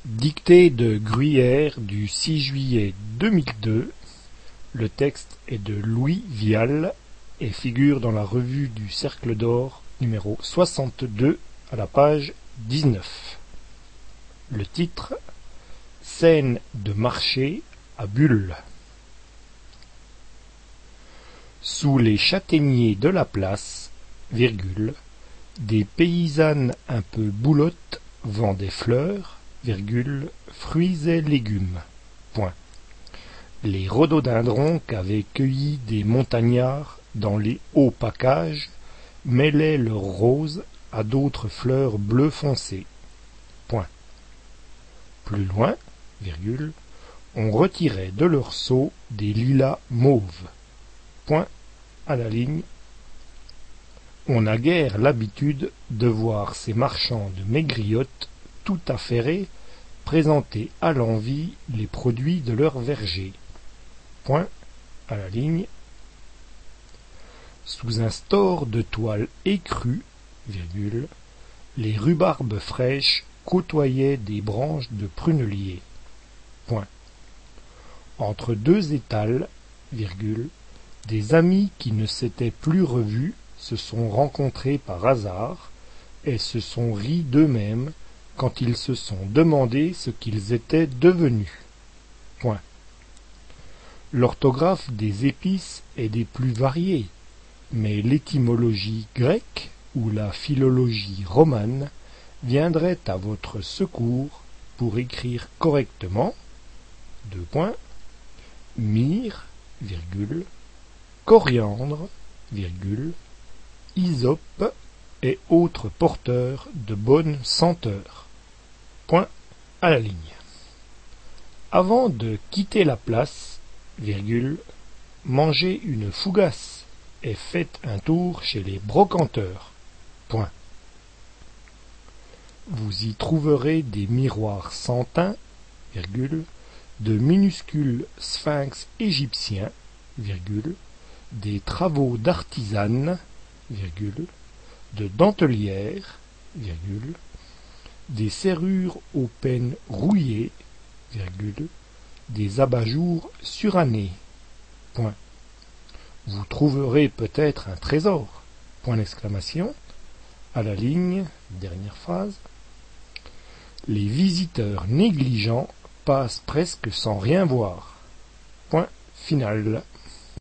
Dictée de Gruyère du 6 juillet 2002, le texte est de Louis Vial et figure dans la revue du Cercle d'Or numéro 62 à la page 19. Le titre: Scène de marché à Bulle. Sous les châtaigniers de la place, virgule, des paysannes un peu boulottes vendaient fleurs, virgule, fruits et légumes. Point. Les rhododendrons qu'avaient cueillis des montagnards dans les hauts pacages mêlaient leurs roses à d'autres fleurs bleu foncé. Point. Plus loin, virgule, on retirait de leurs seaux des lilas mauves. Point à la ligne. On n'a guère l'habitude de voir ces marchands de maigrillottes tout affairés présenter à l'envi les produits de leur verger. Point à la ligne. Sous un store de toile écrue, virgule, les rhubarbes fraîches côtoyaient des branches de prunelier. Point. Entre deux étals, virgule, des amis qui ne s'étaient plus revus se sont rencontrés par hasard et se sont ris d'eux-mêmes quand ils se sont demandé ce qu'ils étaient devenus. Point. L'orthographe des épices est des plus variées, mais l'étymologie grecque ou la philologie romane viendraient à votre secours pour écrire correctement, myrrhe, virgule, coriandre, virgule, hysope et autres porteurs de bonne senteur. Point à la ligne. Avant de quitter la place, virgule, mangez une fougasse et faites un tour chez les brocanteurs. Point. Vous y trouverez des miroirs sans teint, virgule, de minuscules sphinx égyptiens, virgule, des travaux d'artisanes, virgule, de dentelières, virgule, des serrures aux pennes rouillées, virgule, des abat-jours surannés. Point. Vous trouverez peut-être un trésor. Point d'exclamation. À la ligne, dernière phrase. Les visiteurs négligents passent presque sans rien voir. Point final.